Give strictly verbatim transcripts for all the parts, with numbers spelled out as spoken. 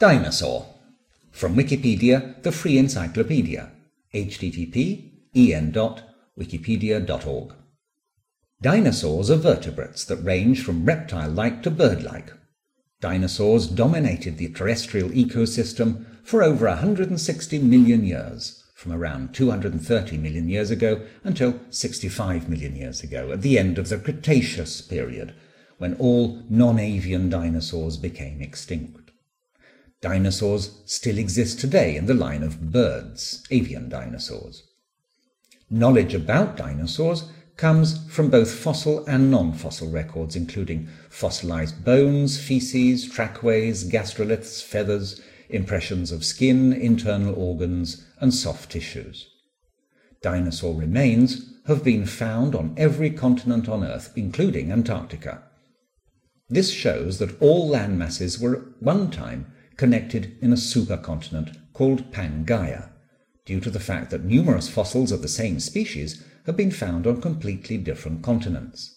Dinosaur. From Wikipedia, the free encyclopedia. h t t p en dot wikipedia dot org. Dinosaurs are vertebrates that range from reptile-like to bird-like. Dinosaurs dominated the terrestrial ecosystem for over one hundred sixty million years, from around two hundred thirty million years ago until sixty-five million years ago, at the end of the Cretaceous period, when all non-avian dinosaurs became extinct. Dinosaurs still exist today in the line of birds, avian dinosaurs. Knowledge about dinosaurs comes from both fossil and non-fossil records, including fossilized bones, feces, trackways, gastroliths, feathers, impressions of skin, internal organs, and soft tissues. Dinosaur remains have been found on every continent on Earth, including Antarctica. This shows that all land masses were at one time connected in a supercontinent called Pangaea, due to the fact that numerous fossils of the same species have been found on completely different continents.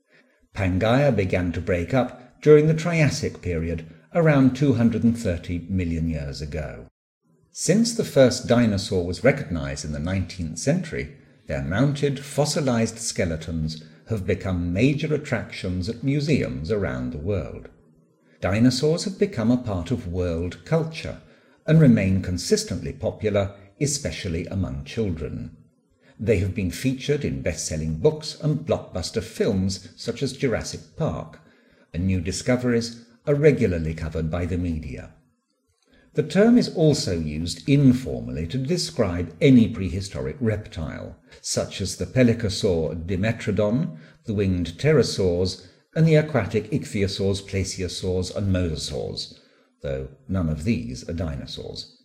Pangaea began to break up during the Triassic period, around two hundred thirty million years ago. Since the first dinosaur was recognized in the nineteenth century, their mounted fossilized skeletons have become major attractions at museums around the world. Dinosaurs have become a part of world culture and remain consistently popular, especially among children. They have been featured in best-selling books and blockbuster films such as Jurassic Park, and new discoveries are regularly covered by the media. The term is also used informally to describe any prehistoric reptile, such as the pelycosaur Dimetrodon, the winged pterosaurs, and the aquatic ichthyosaurs, plesiosaurs, and mosasaurs, though none of these are dinosaurs.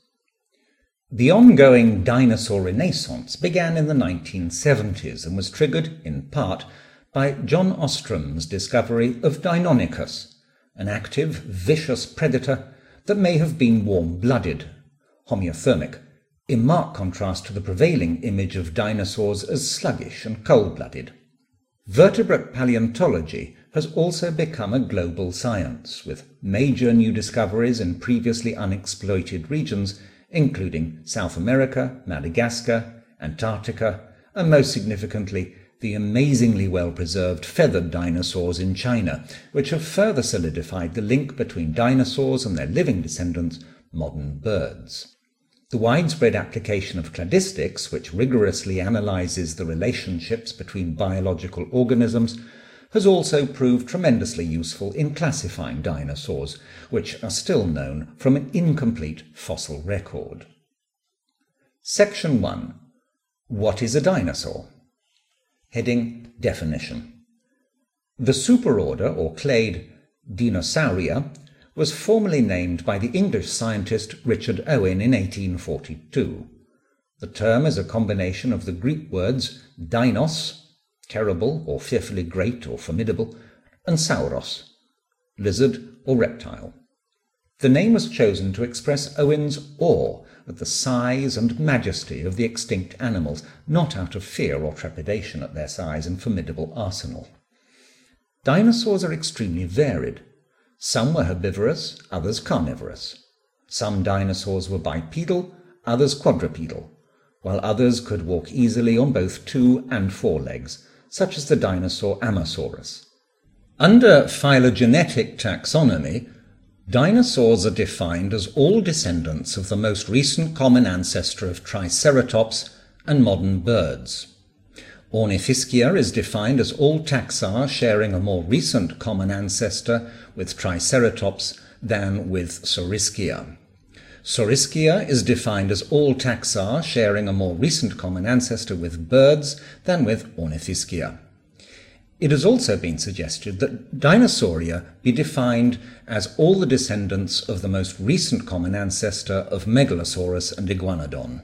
The ongoing dinosaur renaissance began in the nineteen seventies and was triggered, in part, by John Ostrom's discovery of Deinonychus, an active, vicious predator that may have been warm-blooded, homeothermic, in marked contrast to the prevailing image of dinosaurs as sluggish and cold-blooded. Vertebrate paleontology has also become a global science, with major new discoveries in previously unexploited regions, including South America, Madagascar, Antarctica, and most significantly, the amazingly well-preserved feathered dinosaurs in China, which have further solidified the link between dinosaurs and their living descendants, modern birds. The widespread application of cladistics, which rigorously analyzes the relationships between biological organisms, has also proved tremendously useful in classifying dinosaurs, which are still known from an incomplete fossil record. Section one. What is a dinosaur? Heading: Definition. The superorder, or clade, Dinosauria, was formally named by the English scientist Richard Owen in eighteen forty-two. The term is a combination of the Greek words dinos, terrible or fearfully great or formidable, and sauros, lizard or reptile. The name was chosen to express Owen's awe at the size and majesty of the extinct animals, not out of fear or trepidation at their size and formidable arsenal. Dinosaurs are extremely varied. Some were herbivorous, others carnivorous. Some dinosaurs were bipedal, others quadrupedal, while others could walk easily on both two and four legs, such as the dinosaur Amasaurus. Under phylogenetic taxonomy, dinosaurs are defined as all descendants of the most recent common ancestor of Triceratops and modern birds. Ornithischia is defined as all taxa sharing a more recent common ancestor with Triceratops than with Saurischia. Saurischia is defined as all taxa sharing a more recent common ancestor with birds than with Ornithischia. It has also been suggested that Dinosauria be defined as all the descendants of the most recent common ancestor of Megalosaurus and Iguanodon.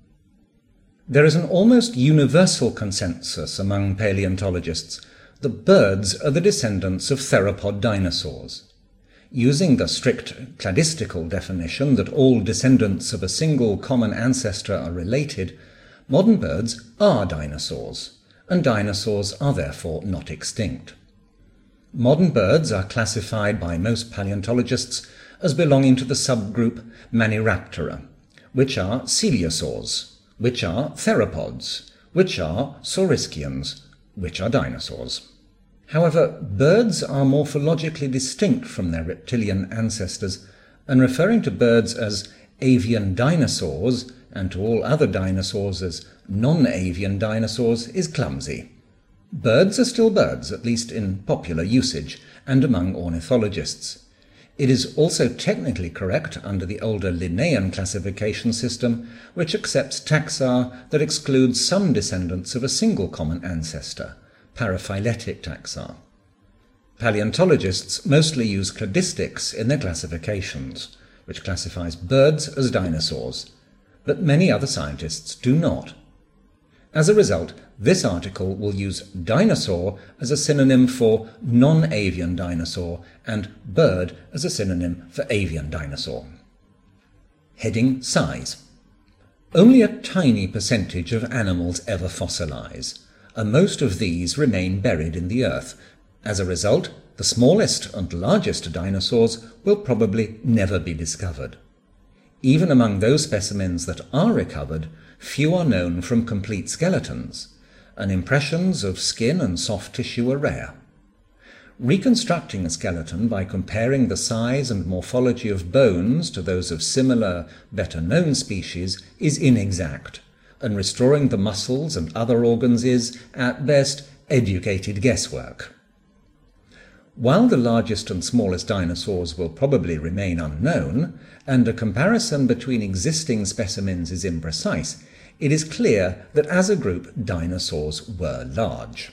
There is an almost universal consensus among paleontologists that birds are the descendants of theropod dinosaurs. Using the strict cladistical definition that all descendants of a single common ancestor are related, modern birds are dinosaurs, and dinosaurs are therefore not extinct. Modern birds are classified by most paleontologists as belonging to the subgroup Maniraptora, which are coelosaurs, which are theropods, which are saurischians, which are dinosaurs. However, birds are morphologically distinct from their reptilian ancestors, and referring to birds as avian dinosaurs and to all other dinosaurs as non-avian dinosaurs is clumsy. Birds are still birds, at least in popular usage and among ornithologists. It is also technically correct under the older Linnaean classification system, which accepts taxa that excludes some descendants of a single common ancestor, paraphyletic taxa. Paleontologists mostly use cladistics in their classifications, which classifies birds as dinosaurs, but many other scientists do not. As a result, this article will use dinosaur as a synonym for non-avian dinosaur and bird as a synonym for avian dinosaur. Heading Size. Only a tiny percentage of animals ever fossilize, and most of these remain buried in the earth. As a result, the smallest and largest dinosaurs will probably never be discovered. Even among those specimens that are recovered, few are known from complete skeletons, and impressions of skin and soft tissue are rare. Reconstructing a skeleton by comparing the size and morphology of bones to those of similar, better-known species is inexact, and restoring the muscles and other organs is, at best, educated guesswork. While the largest and smallest dinosaurs will probably remain unknown, and a comparison between existing specimens is imprecise, it is clear that as a group dinosaurs were large.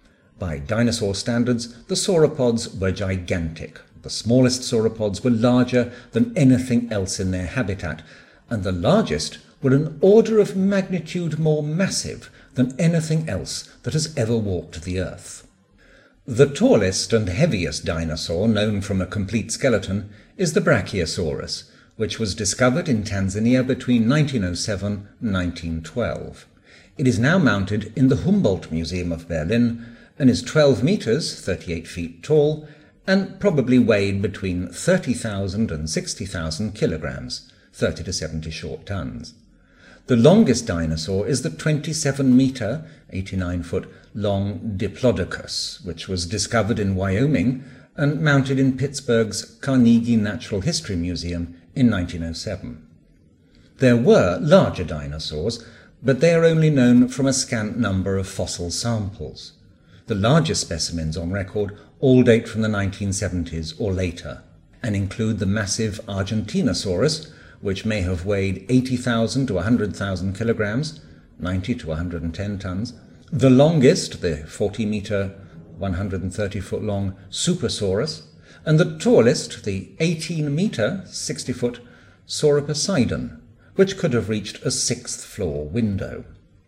By dinosaur standards, the sauropods were gigantic. The smallest sauropods were larger than anything else in their habitat, and the largest were an order of magnitude more massive than anything else that has ever walked the earth. The tallest and heaviest dinosaur known from a complete skeleton is the Brachiosaurus, which was discovered in Tanzania between nineteen oh seven and nineteen twelve. It is now mounted in the Humboldt Museum of Berlin and is twelve meters, thirty-eight feet tall, and probably weighed between thirty thousand and sixty thousand kilograms, thirty to seventy short tons. The longest dinosaur is the twenty-seven meter, eighty-nine foot long Diplodocus, which was discovered in Wyoming and mounted in Pittsburgh's Carnegie Natural History Museum in nineteen oh seven. There were larger dinosaurs, but they are only known from a scant number of fossil samples. The largest specimens on record all date from the nineteen seventies or later, and include the massive Argentinosaurus, which may have weighed eighty thousand to one hundred thousand kilograms, ninety to one hundred ten tons, the longest, the forty meter, one hundred thirty foot long Supersaurus, and the tallest, the eighteen meter, sixty foot Sauroposeidon, which could have reached a sixth floor window.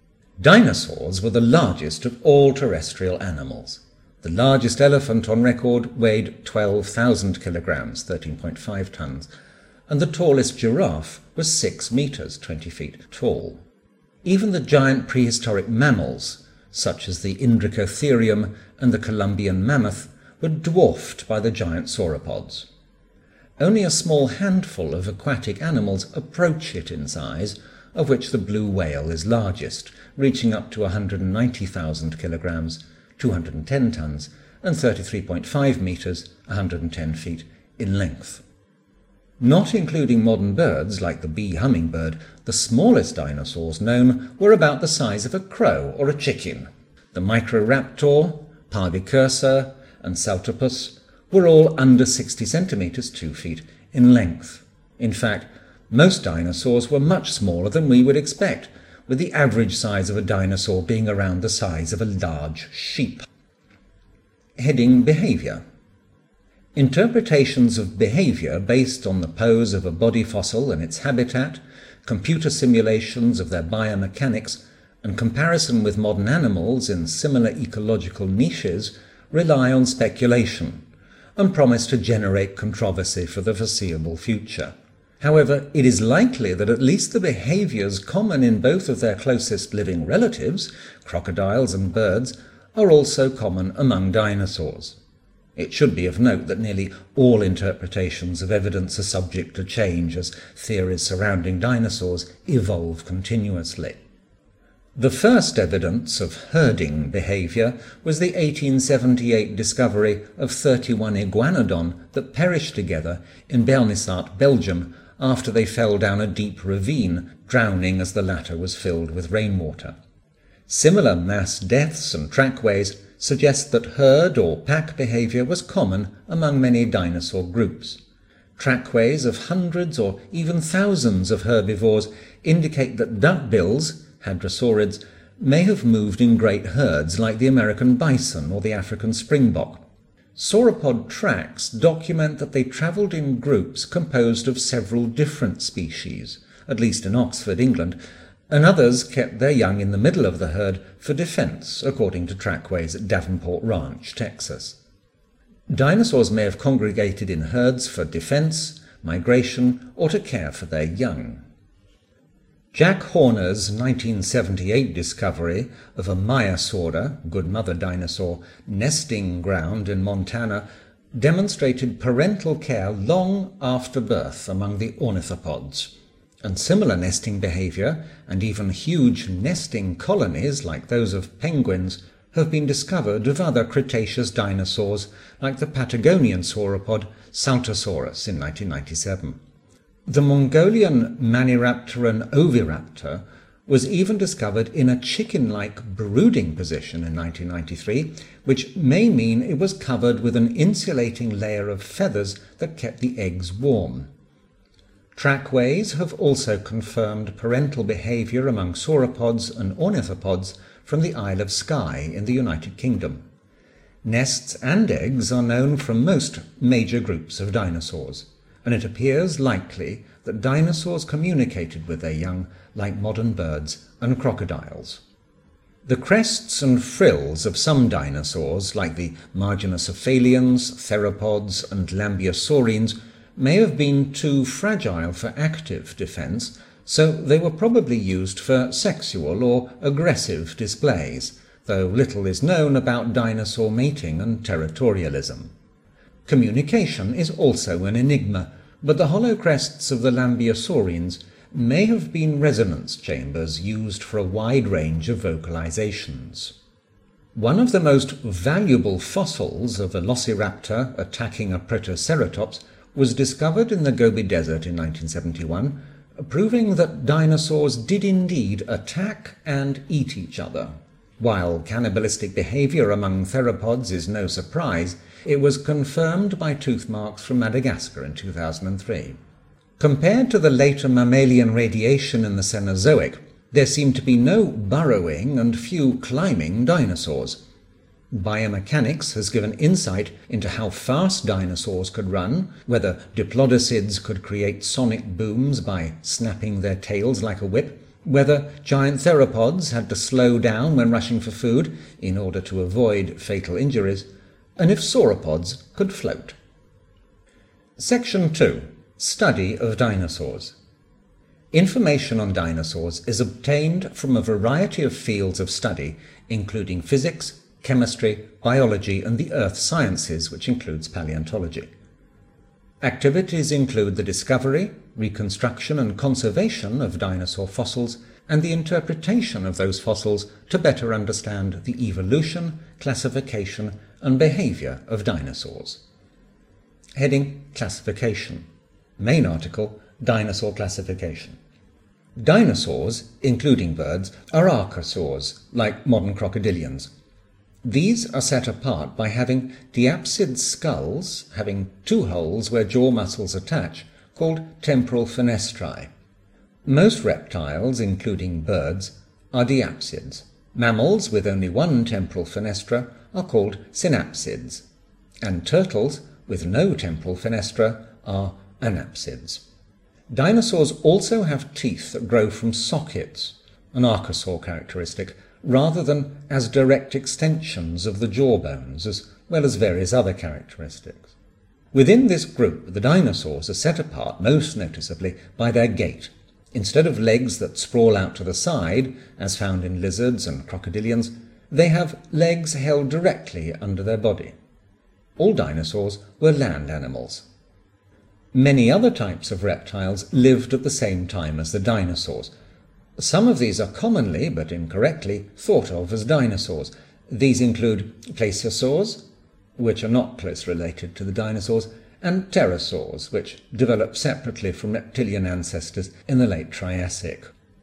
Dinosaurs were the largest of all terrestrial animals. The largest elephant on record weighed twelve thousand kilograms, thirteen point five tons, and the tallest giraffe was six meters, twenty feet tall. Even the giant prehistoric mammals, such as the Indricotherium and the Columbian mammoth, were dwarfed by the giant sauropods. Only a small handful of aquatic animals approach it in size, of which the blue whale is largest, reaching up to one hundred ninety thousand kilograms, two hundred ten tons, and thirty-three point five meters, one hundred ten feet, in length. Not including modern birds like the bee hummingbird, the smallest dinosaurs known were about the size of a crow or a chicken. The Microraptor, Parvicursor, and Saltopus were all under sixty centimeters, two feet, in length. In fact, most dinosaurs were much smaller than we would expect, with the average size of a dinosaur being around the size of a large sheep. Heading Behavior. Interpretations of behavior based on the pose of a body fossil and its habitat, computer simulations of their biomechanics, and comparison with modern animals in similar ecological niches rely on speculation and promise to generate controversy for the foreseeable future. However, it is likely that at least the behaviors common in both of their closest living relatives, crocodiles and birds, are also common among dinosaurs. It should be of note that nearly all interpretations of evidence are subject to change as theories surrounding dinosaurs evolve continuously. The first evidence of herding behaviour was the eighteen seventy-eight discovery of thirty-one iguanodon that perished together in Bernissart, Belgium, after they fell down a deep ravine, drowning as the latter was filled with rainwater. Similar mass deaths and trackways suggest that herd or pack behaviour was common among many dinosaur groups. Trackways of hundreds or even thousands of herbivores indicate that duckbills, hadrosaurids, may have moved in great herds like the American bison or the African springbok. Sauropod tracks document that they travelled in groups composed of several different species, at least in Oxford, England, and others kept their young in the middle of the herd for defence, according to trackways at Davenport Ranch, Texas. Dinosaurs may have congregated in herds for defence, migration, or to care for their young. Jack Horner's nineteen seventy-eight discovery of a Maiasaura, good mother dinosaur, nesting ground in Montana demonstrated parental care long after birth among the ornithopods, and similar nesting behaviour and even huge nesting colonies like those of penguins have been discovered of other Cretaceous dinosaurs like the Patagonian sauropod Saltosaurus in nineteen ninety-seven. The Mongolian Maniraptoran oviraptor was even discovered in a chicken-like brooding position in nineteen ninety-three, which may mean it was covered with an insulating layer of feathers that kept the eggs warm. Trackways have also confirmed parental behaviour among sauropods and ornithopods from the Isle of Skye in the United Kingdom. Nests and eggs are known from most major groups of dinosaurs, and it appears likely that dinosaurs communicated with their young like modern birds and crocodiles. The crests and frills of some dinosaurs, like the Marginocephalians, theropods, and Lambeosaurines, may have been too fragile for active defence, so they were probably used for sexual or aggressive displays, though little is known about dinosaur mating and territorialism. Communication is also an enigma, but the hollow crests of the Lambeosaurines may have been resonance chambers used for a wide range of vocalizations. One of the most valuable fossils of a velociraptor attacking a Protoceratops was discovered in the Gobi Desert in nineteen seventy-one, proving that dinosaurs did indeed attack and eat each other. While cannibalistic behaviour among theropods is no surprise, it was confirmed by tooth marks from Madagascar in two thousand three. Compared to the later mammalian radiation in the Cenozoic, there seemed to be no burrowing and few climbing dinosaurs. Biomechanics has given insight into how fast dinosaurs could run, whether diplodocids could create sonic booms by snapping their tails like a whip, whether giant theropods had to slow down when rushing for food in order to avoid fatal injuries, and if sauropods could float. Section two. Study of dinosaurs. Information on dinosaurs is obtained from a variety of fields of study, including physics, chemistry, biology, and the earth sciences, which includes paleontology. Activities include the discovery, reconstruction, and conservation of dinosaur fossils, and the interpretation of those fossils to better understand the evolution, classification, and behaviour of dinosaurs. Heading: Classification. Main article: Dinosaur classification. Dinosaurs, including birds, are archosaurs, like modern crocodilians. These are set apart by having diapsid skulls, having two holes where jaw muscles attach, called temporal fenestrae. Most reptiles, including birds, are diapsids. Mammals with only one temporal fenestra are called synapsids, and turtles with no temporal fenestra are anapsids. Dinosaurs also have teeth that grow from sockets, an archosaur characteristic, rather than as direct extensions of the jawbones, as well as various other characteristics. Within this group, the dinosaurs are set apart most noticeably by their gait. Instead of legs that sprawl out to the side, as found in lizards and crocodilians, they have legs held directly under their body. All dinosaurs were land animals. Many other types of reptiles lived at the same time as the dinosaurs. Some of these are commonly, but incorrectly, thought of as dinosaurs. These include plesiosaurs, which are not close related to the dinosaurs, and pterosaurs, which developed separately from reptilian ancestors in the late Triassic.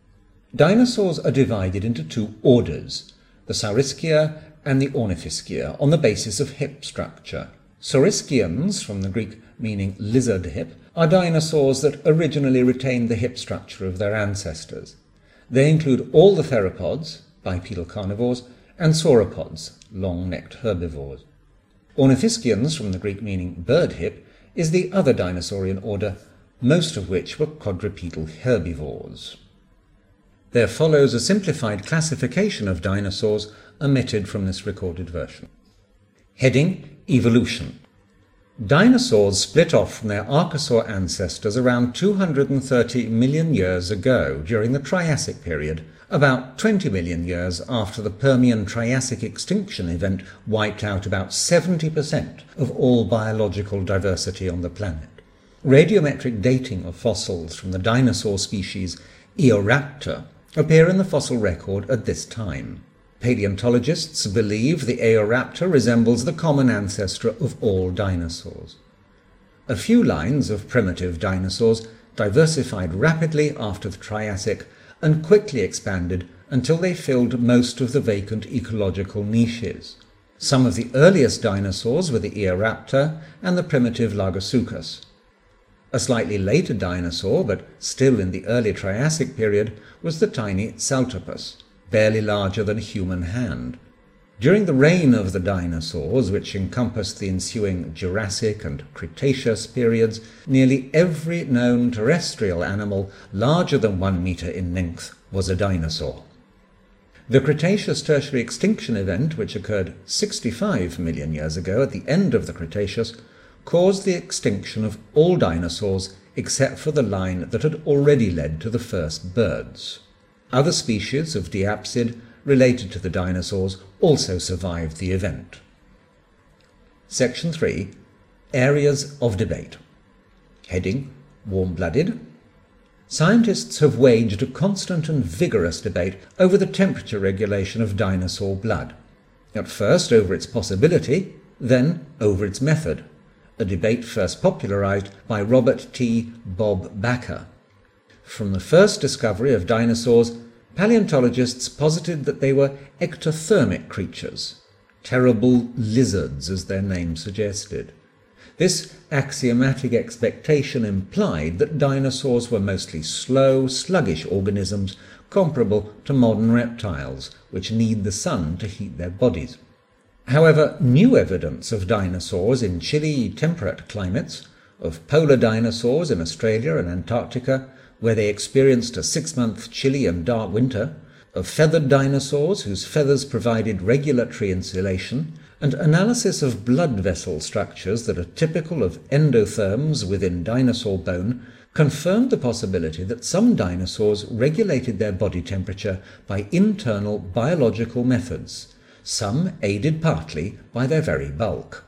Dinosaurs are divided into two orders, the Saurischia and the Ornithischia, on the basis of hip structure. Saurischians, from the Greek meaning lizard hip, are dinosaurs that originally retained the hip structure of their ancestors. They include all the theropods, bipedal carnivores, and sauropods, long-necked herbivores. Ornithischians, from the Greek meaning bird hip, is the other dinosaurian order, most of which were quadrupedal herbivores. There follows a simplified classification of dinosaurs omitted from this recorded version. Heading: Evolution. Dinosaurs split off from their archosaur ancestors around two hundred thirty million years ago during the Triassic period, about twenty million years after the Permian-Triassic extinction event wiped out about seventy percent of all biological diversity on the planet. Radiometric dating of fossils from the dinosaur species Eoraptor appear in the fossil record at this time. Paleontologists believe the Eoraptor resembles the common ancestor of all dinosaurs. A few lines of primitive dinosaurs diversified rapidly after the Triassic and quickly expanded until they filled most of the vacant ecological niches. Some of the earliest dinosaurs were the Eoraptor and the primitive Lagosuchus. A slightly later dinosaur, but still in the early Triassic period, was the tiny Saltopus, barely larger than a human hand. During the reign of the dinosaurs, which encompassed the ensuing Jurassic and Cretaceous periods, nearly every known terrestrial animal larger than one metre in length was a dinosaur. The Cretaceous Tertiary extinction event, which occurred sixty-five million years ago at the end of the Cretaceous, caused the extinction of all dinosaurs except for the line that had already led to the first birds. Other species of diapsid related to the dinosaurs also survived the event. Section three. Areas of debate. Heading: Warm-blooded. Scientists have waged a constant and vigorous debate over the temperature regulation of dinosaur blood. At first over its possibility, then over its method, a debate first popularized by Robert T. Bob Bakker. From the first discovery of dinosaurs, paleontologists posited that they were ectothermic creatures, terrible lizards as their name suggested. This axiomatic expectation implied that dinosaurs were mostly slow, sluggish organisms comparable to modern reptiles, which need the sun to heat their bodies. However, new evidence of dinosaurs in chilly, temperate climates, of polar dinosaurs in Australia and Antarctica, where they experienced a six-month chilly and dark winter, of feathered dinosaurs whose feathers provided regulatory insulation, and analysis of blood vessel structures that are typical of endotherms within dinosaur bone, confirmed the possibility that some dinosaurs regulated their body temperature by internal biological methods, some aided partly by their very bulk.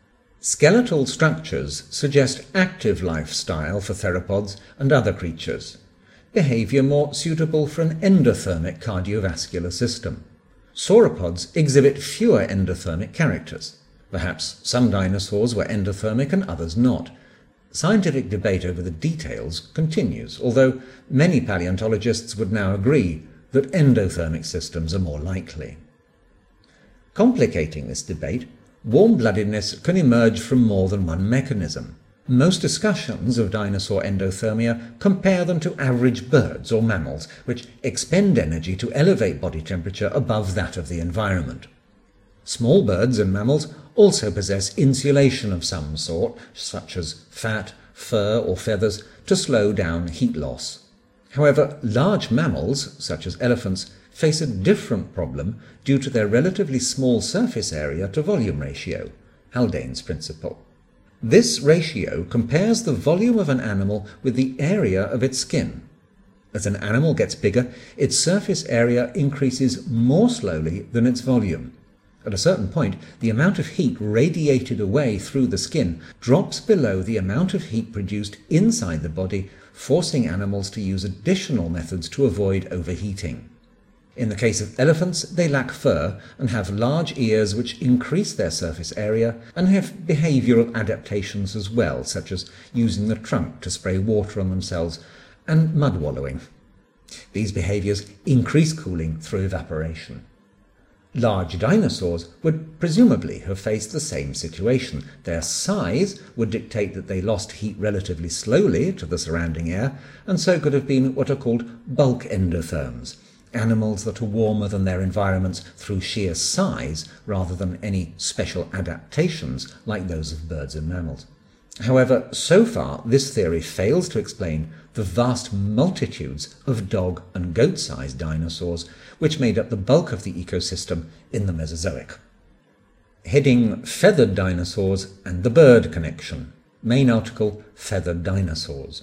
Skeletal structures suggest active lifestyle for theropods and other creatures, behavior more suitable for an endothermic cardiovascular system. Sauropods exhibit fewer endothermic characters. Perhaps some dinosaurs were endothermic and others not. Scientific debate over the details continues, although many paleontologists would now agree that endothermic systems are more likely. Complicating this debate, warm-bloodedness can emerge from more than one mechanism. Most discussions of dinosaur endothermia compare them to average birds or mammals, which expend energy to elevate body temperature above that of the environment. Small birds and mammals also possess insulation of some sort, such as fat, fur or feathers, to slow down heat loss. However, large mammals, such as elephants, face a different problem due to their relatively small surface area to volume ratio, Haldane's principle. This ratio compares the volume of an animal with the area of its skin. As an animal gets bigger, its surface area increases more slowly than its volume. At a certain point, the amount of heat radiated away through the skin drops below the amount of heat produced inside the body, forcing animals to use additional methods to avoid overheating. In the case of elephants, they lack fur and have large ears which increase their surface area, and have behavioral adaptations as well, such as using the trunk to spray water on themselves and mud wallowing. These behaviors increase cooling through evaporation. Large dinosaurs would presumably have faced the same situation. Their size would dictate that they lost heat relatively slowly to the surrounding air, and so could have been what are called bulk endotherms, animals that are warmer than their environments through sheer size rather than any special adaptations like those of birds and mammals. However, so far this theory fails to explain the vast multitudes of dog and goat-sized dinosaurs which made up the bulk of the ecosystem in the Mesozoic. Heading Feathered Dinosaurs and the Bird Connection. Main article, Feathered Dinosaurs.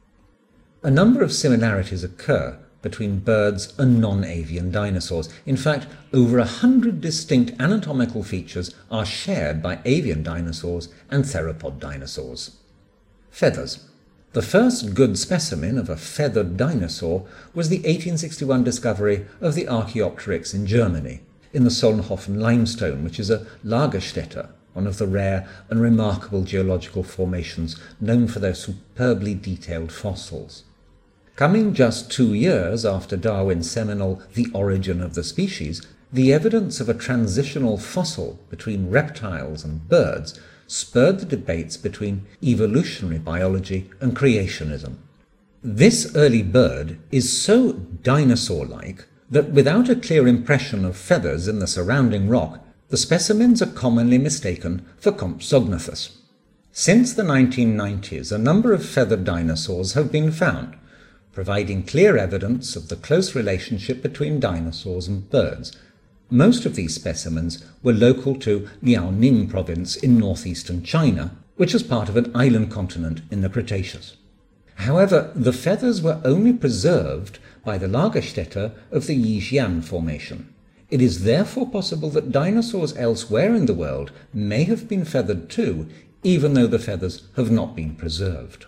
A number of similarities occur between birds and non-avian dinosaurs. In fact, over a hundred distinct anatomical features are shared by avian dinosaurs and theropod dinosaurs. Feathers. The first good specimen of a feathered dinosaur was the eighteen sixty-one discovery of the Archaeopteryx in Germany, in the Solnhofen limestone, which is a Lagerstätte, one of the rare and remarkable geological formations known for their superbly detailed fossils. Coming just two years after Darwin's seminal The Origin of the Species, the evidence of a transitional fossil between reptiles and birds spurred the debates between evolutionary biology and creationism. This early bird is so dinosaur-like that without a clear impression of feathers in the surrounding rock, the specimens are commonly mistaken for Compsognathus. Since the nineteen nineties, a number of feathered dinosaurs have been found, providing clear evidence of the close relationship between dinosaurs and birds. Most of these specimens were local to Liaoning province in northeastern China, which was part of an island continent in the Cretaceous. However, the feathers were only preserved by the Lagerstätte of the Yixian Formation. It is therefore possible that dinosaurs elsewhere in the world may have been feathered too, even though the feathers have not been preserved.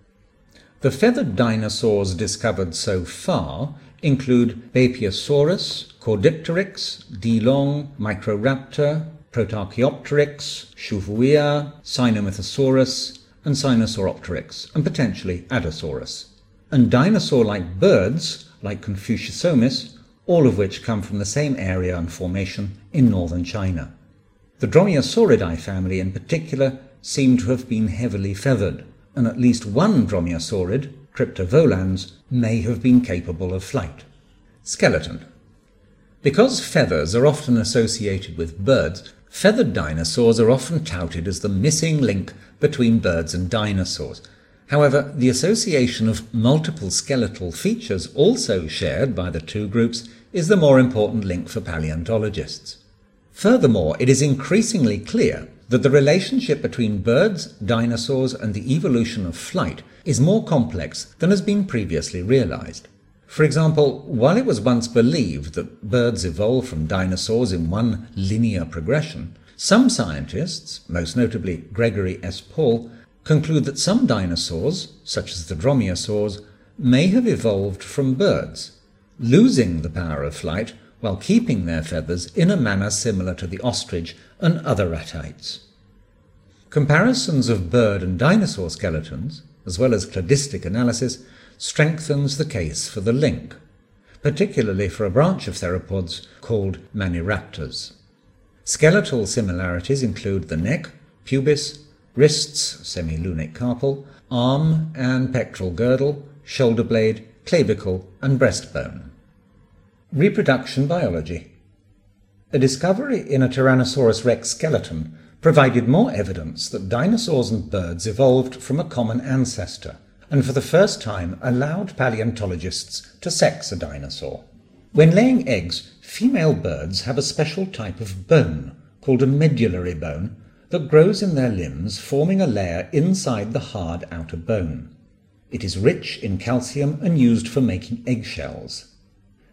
The feathered dinosaurs discovered so far include Bapiosaurus, Caudipteryx, Dilong, Microraptor, Protarchaeopteryx, Shuvuia, Sinomythosaurus, and Sinosauropteryx, and potentially Adasaurus, and dinosaur-like birds like Confuciusomis, all of which come from the same area and formation in northern China. The Dromaeosauridae family in particular seem to have been heavily feathered, and at least one dromaeosaurid, Cryptovolans, may have been capable of flight. Skeleton. Because feathers are often associated with birds, feathered dinosaurs are often touted as the missing link between birds and dinosaurs. However, the association of multiple skeletal features also shared by the two groups is the more important link for paleontologists. Furthermore, it is increasingly clear that the relationship between birds, dinosaurs, and the evolution of flight is more complex than has been previously realized. For example, while it was once believed that birds evolved from dinosaurs in one linear progression, some scientists, most notably Gregory S. Paul, conclude that some dinosaurs, such as the dromaeosaurs, may have evolved from birds, losing the power of flight while keeping their feathers in a manner similar to the ostrich and other ratites. Comparisons of bird and dinosaur skeletons, as well as cladistic analysis, strengthens the case for the link, particularly for a branch of theropods called Maniraptors. Skeletal similarities include the neck, pubis, wrists, semilunic carpal, arm and pectoral girdle, shoulder blade, clavicle, and breastbone. Reproduction biology. A discovery in a Tyrannosaurus rex skeleton provided more evidence that dinosaurs and birds evolved from a common ancestor, and for the first time allowed paleontologists to sex a dinosaur. When laying eggs, female birds have a special type of bone, called a medullary bone, that grows in their limbs, forming a layer inside the hard outer bone. It is rich in calcium and used for making eggshells.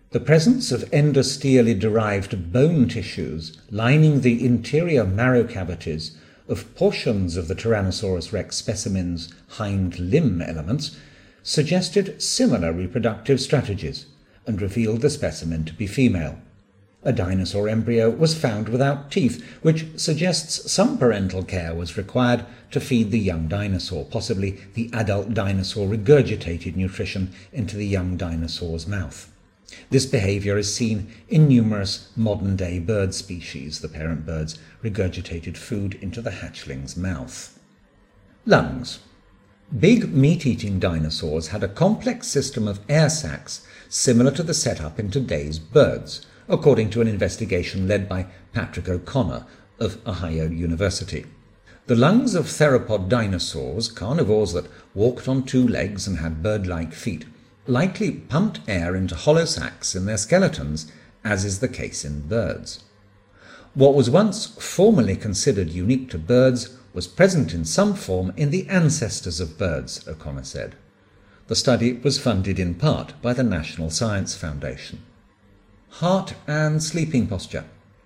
The presence of endosteally derived bone tissues lining the interior marrow cavities of portions of the Tyrannosaurus rex specimen's hind limb elements suggested similar reproductive strategies and revealed the specimen to be female. A dinosaur embryo was found without teeth, which suggests some parental care was required to feed the young dinosaur. Possibly the adult dinosaur regurgitated nutrition into the young dinosaur's mouth. This behavior is seen in numerous modern-day bird species. The parent birds regurgitated food into the hatchling's mouth. Lungs. Big meat-eating dinosaurs had a complex system of air sacs similar to the setup in today's birds, according to an investigation led by Patrick O'Connor of Ohio University. The lungs of theropod dinosaurs, carnivores that walked on two legs and had bird-like feet, likely pumped air into hollow sacs in their skeletons, as is the case in birds. What was once formerly considered unique to birds was present in some form in the ancestors of birds, O'Connor said. The study was funded in part by the National Science Foundation. Heart and sleeping posture.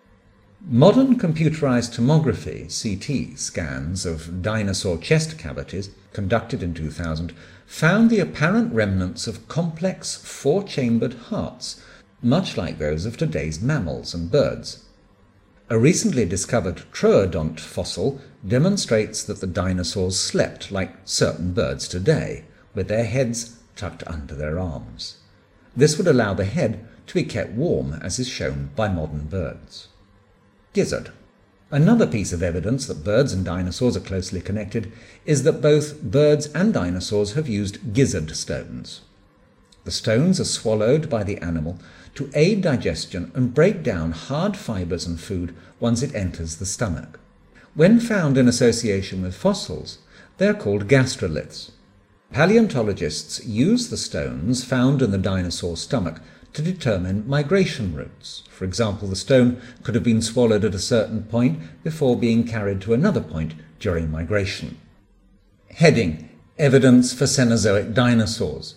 Modern computerized tomography C T scans of dinosaur chest cavities conducted in two thousand found the apparent remnants of complex four-chambered hearts, much like those of today's mammals and birds. A recently discovered troodont fossil demonstrates that the dinosaurs slept like certain birds today, with their heads tucked under their arms. This would allow the head to be kept warm, as is shown by modern birds. Gizzard. Another piece of evidence that birds and dinosaurs are closely connected is that both birds and dinosaurs have used gizzard stones. The stones are swallowed by the animal to aid digestion and break down hard fibers and food once it enters the stomach. When found in association with fossils, they are called gastroliths. Paleontologists use the stones found in the dinosaur stomach to determine migration routes. For example, the stone could have been swallowed at a certain point before being carried to another point during migration. Heading: Evidence for Cenozoic Dinosaurs.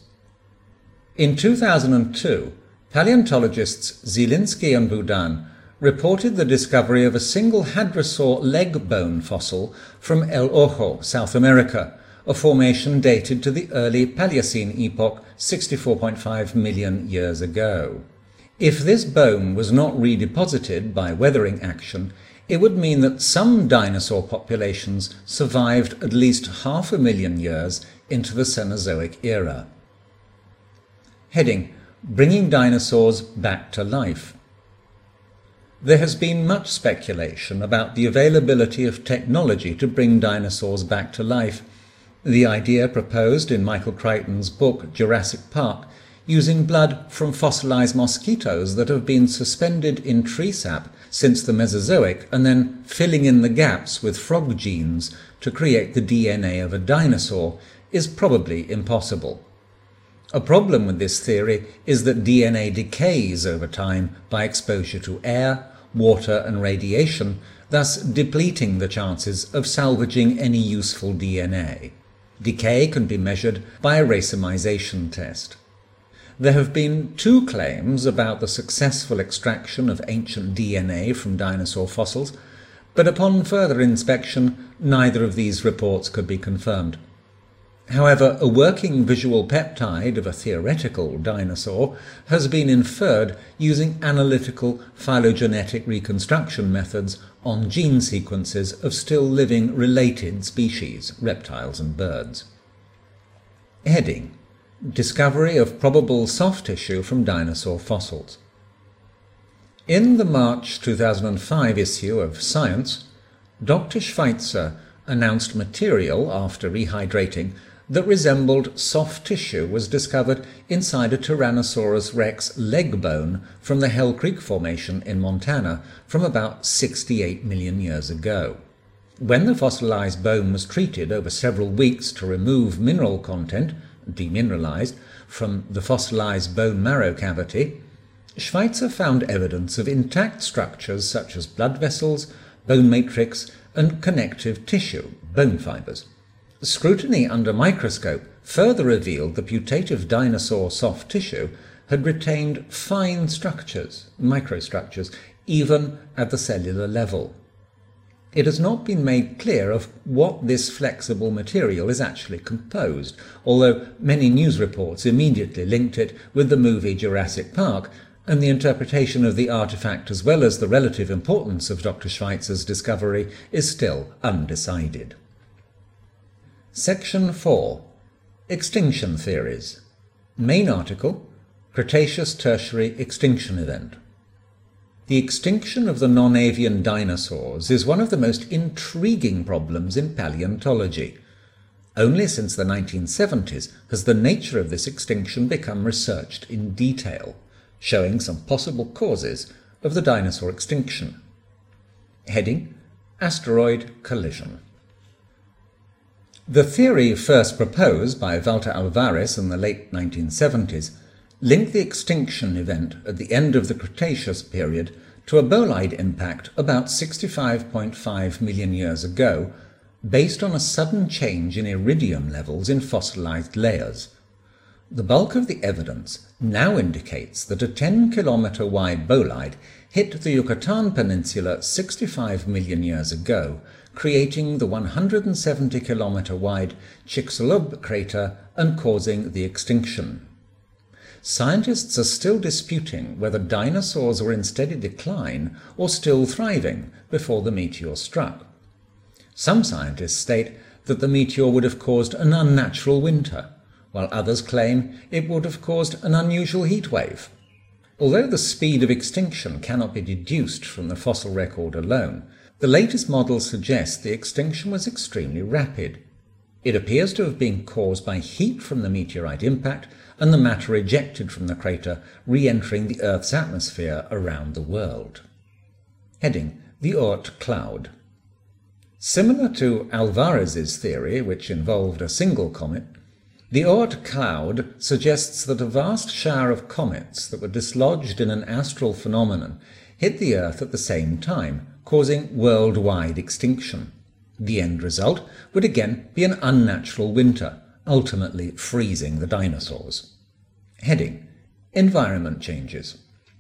In two thousand two, paleontologists Zielinski and Boudin reported the discovery of a single hadrosaur leg bone fossil from El Ojo, South America, a formation dated to the early Paleocene epoch, sixty-four point five million years ago. If this bone was not redeposited by weathering action, it would mean that some dinosaur populations survived at least half a million years into the Cenozoic era. Heading: Bringing dinosaurs back to life. There has been much speculation about the availability of technology to bring dinosaurs back to life. The idea proposed in Michael Crichton's book Jurassic Park, using blood from fossilized mosquitoes that have been suspended in tree sap since the Mesozoic and then filling in the gaps with frog genes to create the D N A of a dinosaur, is probably impossible. A problem with this theory is that D N A decays over time by exposure to air, water and radiation, thus depleting the chances of salvaging any useful D N A. Decay can be measured by a racemization test. There have been two claims about the successful extraction of ancient D N A from dinosaur fossils, but upon further inspection, neither of these reports could be confirmed. However, a working visual peptide of a theoretical dinosaur has been inferred using analytical phylogenetic reconstruction methods on gene sequences of still living related species, reptiles and birds. Heading: Discovery of probable soft tissue from dinosaur fossils. In the March two thousand five issue of Science, Doctor Schweitzer announced material after rehydrating that resembled soft tissue was discovered inside a Tyrannosaurus rex leg bone from the Hell Creek Formation in Montana from about sixty-eight million years ago. When the fossilized bone was treated over several weeks to remove mineral content, demineralized, from the fossilized bone marrow cavity, Schweitzer found evidence of intact structures such as blood vessels, bone matrix, and connective tissue, bone fibers. Scrutiny under microscope further revealed the putative dinosaur soft tissue had retained fine structures, microstructures, even at the cellular level. It has not been made clear of what this flexible material is actually composed, although many news reports immediately linked it with the movie Jurassic Park, and the interpretation of the artifact as well as the relative importance of Doctor Schweitzer's discovery is still undecided. Section four. Extinction Theories. Main article, Cretaceous-Tertiary Extinction Event. The extinction of the non-avian dinosaurs is one of the most intriguing problems in paleontology. Only since the nineteen seventies has the nature of this extinction become researched in detail, showing some possible causes of the dinosaur extinction. Heading: Asteroid Collision. The theory first proposed by Walter Alvarez in the late nineteen seventies linked the extinction event at the end of the Cretaceous period to a bolide impact about sixty-five point five million years ago, based on a sudden change in iridium levels in fossilized layers. The bulk of the evidence now indicates that a ten kilometer wide bolide hit the Yucatan Peninsula sixty-five million years ago, creating the one hundred seventy kilometer wide Chicxulub crater and causing the extinction. Scientists are still disputing whether dinosaurs were in steady decline or still thriving before the meteor struck. Some scientists state that the meteor would have caused an unnatural winter, while others claim it would have caused an unusual heat wave. Although the speed of extinction cannot be deduced from the fossil record alone, the latest models suggest the extinction was extremely rapid. It appears to have been caused by heat from the meteorite impact and the matter ejected from the crater re-entering the Earth's atmosphere around the world. Heading: The Oort cloud. Similar to Alvarez's theory, which involved a single comet, the Oort cloud suggests that a vast shower of comets that were dislodged in an astral phenomenon hit the Earth at the same time, causing worldwide extinction. The end result would again be an unnatural winter, ultimately freezing the dinosaurs. Heading: Environment changes.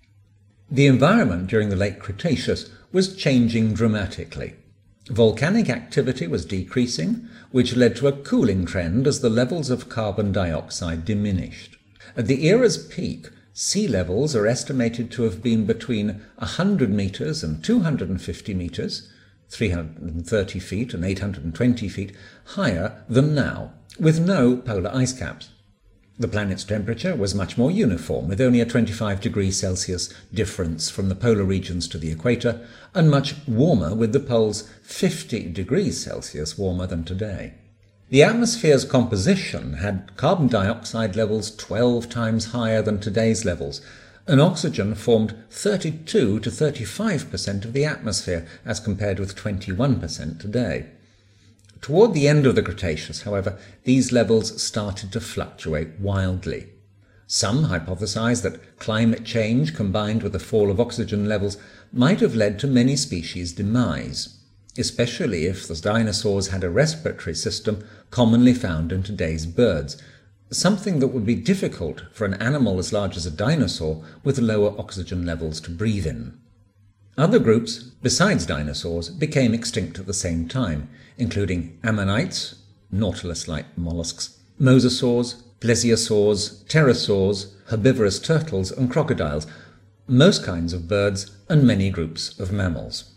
The environment during the late Cretaceous was changing dramatically. Volcanic activity was decreasing, which led to a cooling trend as the levels of carbon dioxide diminished. At the era's peak, sea levels are estimated to have been between one hundred meters and two hundred fifty meters, three hundred thirty feet and eight hundred twenty feet, higher than now, with no polar ice caps. The planet's temperature was much more uniform, with only a twenty-five degrees Celsius difference from the polar regions to the equator, and much warmer, with the poles fifty degrees Celsius warmer than today. The atmosphere's composition had carbon dioxide levels twelve times higher than today's levels, and oxygen formed thirty-two to thirty-five percent of the atmosphere, as compared with twenty-one percent today. Toward the end of the Cretaceous, however, these levels started to fluctuate wildly. Some hypothesize that climate change combined with the fall of oxygen levels might have led to many species' demise, especially if the dinosaurs had a respiratory system commonly found in today's birds, something that would be difficult for an animal as large as a dinosaur with lower oxygen levels to breathe in. Other groups, besides dinosaurs, became extinct at the same time, including ammonites, nautilus-like mollusks, mosasaurs, plesiosaurs, pterosaurs, herbivorous turtles and crocodiles, most kinds of birds, and many groups of mammals.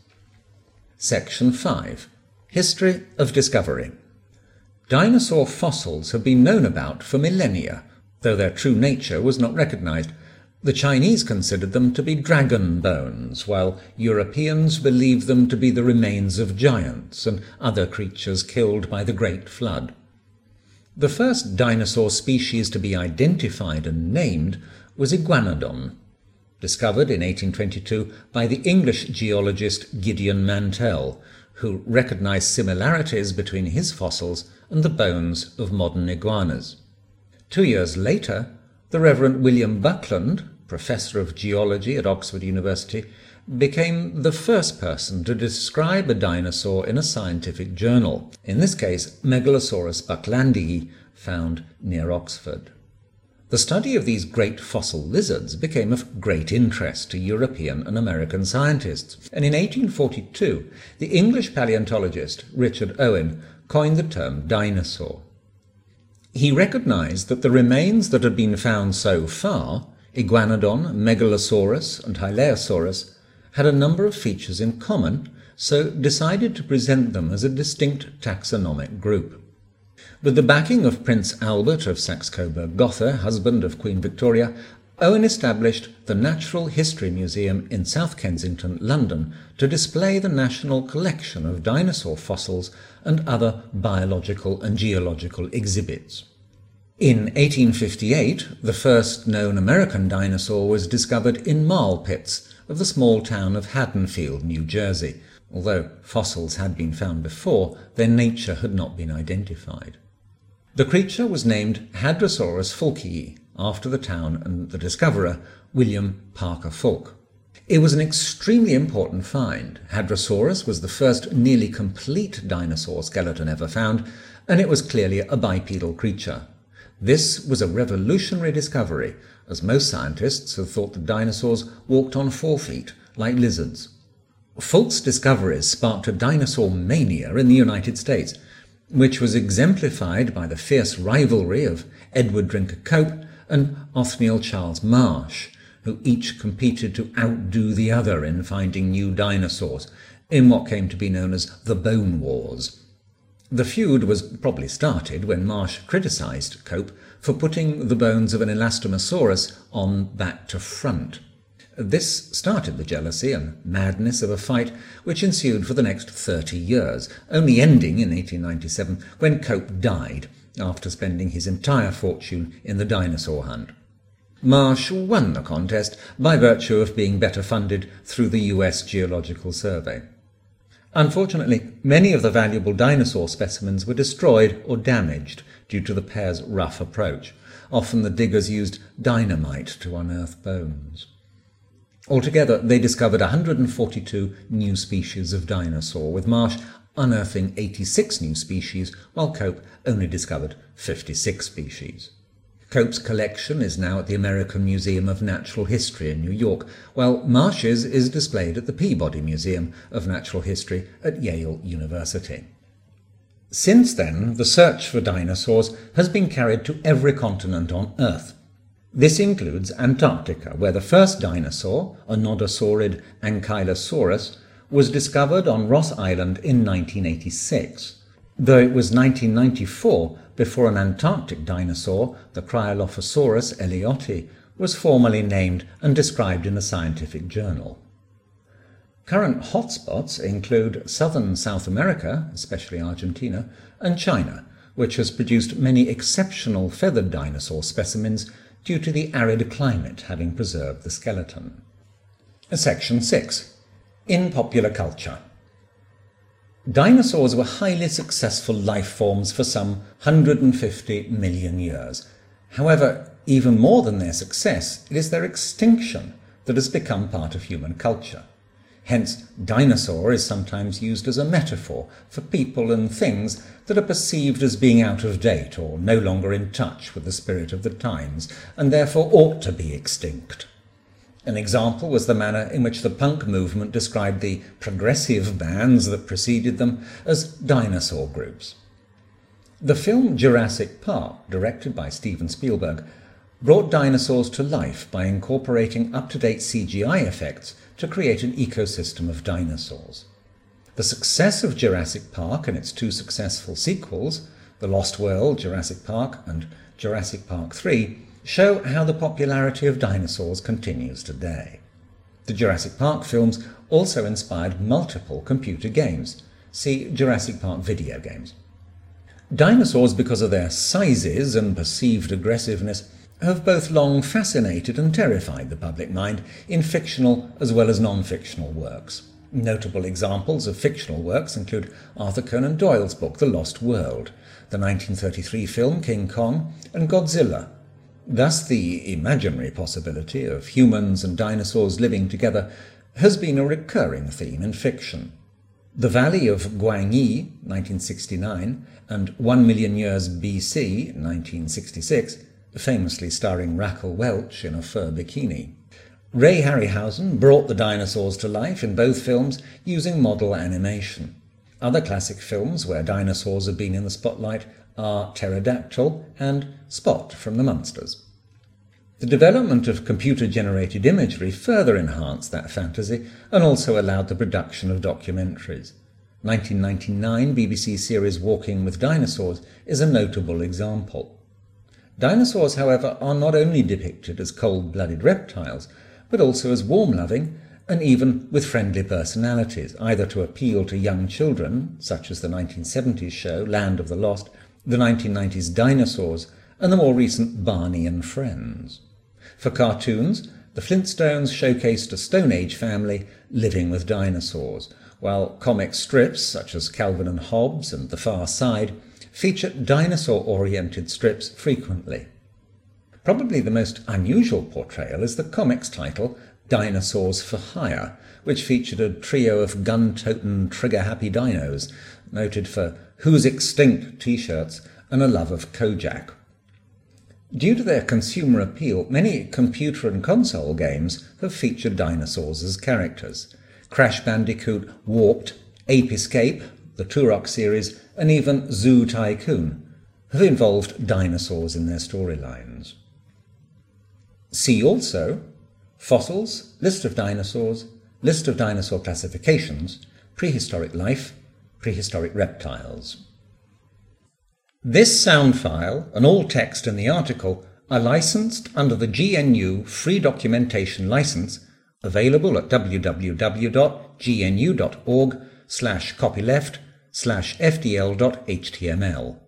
Section five. History of Discovery. Dinosaur fossils have been known about for millennia, though their true nature was not recognized. The Chinese considered them to be dragon bones, while Europeans believed them to be the remains of giants and other creatures killed by the Great Flood. The first dinosaur species to be identified and named was Iguanodon, discovered in eighteen twenty-two by the English geologist Gideon Mantell, who recognized similarities between his fossils and the bones of modern iguanas. Two years later, the Reverend William Buckland, professor of geology at Oxford University, became the first person to describe a dinosaur in a scientific journal, in this case Megalosaurus bucklandii, found near Oxford. The study of these great fossil lizards became of great interest to European and American scientists, and in eighteen forty-two the English paleontologist Richard Owen coined the term dinosaur. He recognized that the remains that had been found so far, Iguanodon, Megalosaurus and Hylaeosaurus, had a number of features in common, so decided to present them as a distinct taxonomic group. With the backing of Prince Albert of Saxe-Coburg-Gotha, husband of Queen Victoria, Owen established the Natural History Museum in South Kensington, London, to display the national collection of dinosaur fossils and other biological and geological exhibits. In eighteen fifty-eight, the first known American dinosaur was discovered in marl pits of the small town of Haddonfield, New Jersey. Although fossils had been found before, their nature had not been identified. The creature was named Hadrosaurus fulkii, after the town and the discoverer, William Parker Fulk. It was an extremely important find. Hadrosaurus was the first nearly complete dinosaur skeleton ever found, and it was clearly a bipedal creature. This was a revolutionary discovery, as most scientists had thought that dinosaurs walked on four feet, like lizards. Fulk's discoveries sparked a dinosaur mania in the United States, which was exemplified by the fierce rivalry of Edward Drinker Cope and Othniel Charles Marsh, who each competed to outdo the other in finding new dinosaurs, in what came to be known as the Bone Wars. The feud was probably started when Marsh criticised Cope for putting the bones of an Elastomosaurus on back to front. This started the jealousy and madness of a fight which ensued for the next thirty years, only ending in eighteen ninety-seven when Cope died after spending his entire fortune in the dinosaur hunt. Marsh won the contest by virtue of being better funded through the U S Geological Survey. Unfortunately, many of the valuable dinosaur specimens were destroyed or damaged due to the pair's rough approach. Often the diggers used dynamite to unearth bones. Altogether, they discovered one hundred forty-two new species of dinosaur, with Marsh unearthing eighty-six new species, while Cope only discovered fifty-six species. Cope's collection is now at the American Museum of Natural History in New York, while Marsh's is displayed at the Peabody Museum of Natural History at Yale University. Since then, the search for dinosaurs has been carried to every continent on Earth. This includes Antarctica, where the first dinosaur, a nodosaurid Ankylosaurus, was discovered on Ross Island in nineteen eighty-six, though it was nineteen ninety-four before an Antarctic dinosaur, the Cryolophosaurus ellioti, was formally named and described in a scientific journal. Current hotspots include southern South America, especially Argentina, and China, which has produced many exceptional feathered dinosaur specimens due to the arid climate having preserved the skeleton. Section six. In popular culture. Dinosaurs were highly successful life forms for some one hundred fifty million years. However, even more than their success, it is their extinction that has become part of human culture. Hence, dinosaur is sometimes used as a metaphor for people and things that are perceived as being out of date or no longer in touch with the spirit of the times, and therefore ought to be extinct. An example was the manner in which the punk movement described the progressive bands that preceded them as dinosaur groups. The film Jurassic Park, directed by Steven Spielberg, brought dinosaurs to life by incorporating up-to-date C G I effects to create an ecosystem of dinosaurs. The success of Jurassic Park and its two successful sequels, The Lost World, Jurassic Park, and Jurassic Park three, show how the popularity of dinosaurs continues today. The Jurassic Park films also inspired multiple computer games. See Jurassic Park video games. Dinosaurs, because of their sizes and perceived aggressiveness, have both long fascinated and terrified the public mind in fictional as well as non-fictional works. Notable examples of fictional works include Arthur Conan Doyle's book The Lost World, the nineteen thirty-three film King Kong, and Godzilla. Thus, the imaginary possibility of humans and dinosaurs living together has been a recurring theme in fiction. The Valley of Guangyi, nineteen sixty-nine, and One Million Years B C, nineteen sixty-six, famously starring Raquel Welch in a fur bikini. Ray Harryhausen brought the dinosaurs to life in both films using model animation. Other classic films where dinosaurs have been in the spotlight are Pterodactyl and Spot from the Munsters. The development of computer-generated imagery further enhanced that fantasy and also allowed the production of documentaries. nineteen ninety-nine B B C series Walking with Dinosaurs is a notable example. Dinosaurs, however, are not only depicted as cold-blooded reptiles, but also as warm-loving and even with friendly personalities, either to appeal to young children, such as the nineteen seventies show Land of the Lost, the nineteen nineties Dinosaurs, and the more recent Barney and Friends. For cartoons, the Flintstones showcased a Stone Age family living with dinosaurs, while comic strips such as Calvin and Hobbes and The Far Side feature dinosaur-oriented strips frequently. Probably the most unusual portrayal is the comic's title, Dinosaurs for Hire, which featured a trio of gun-toting, trigger-happy dinos, noted for Who's Extinct t-shirts and a love of Kojak. Due to their consumer appeal, many computer and console games have featured dinosaurs as characters. Crash Bandicoot, Warped, Ape Escape, the Turok series, and even Zoo Tycoon have involved dinosaurs in their storylines. See also Fossils, List of Dinosaurs, List of Dinosaur Classifications, Prehistoric Life, Prehistoric Reptiles. This sound file and all text in the article are licensed under the G N U Free Documentation License, available at w w w dot g n u dot org slash copyleft slash f d l dot h t m l.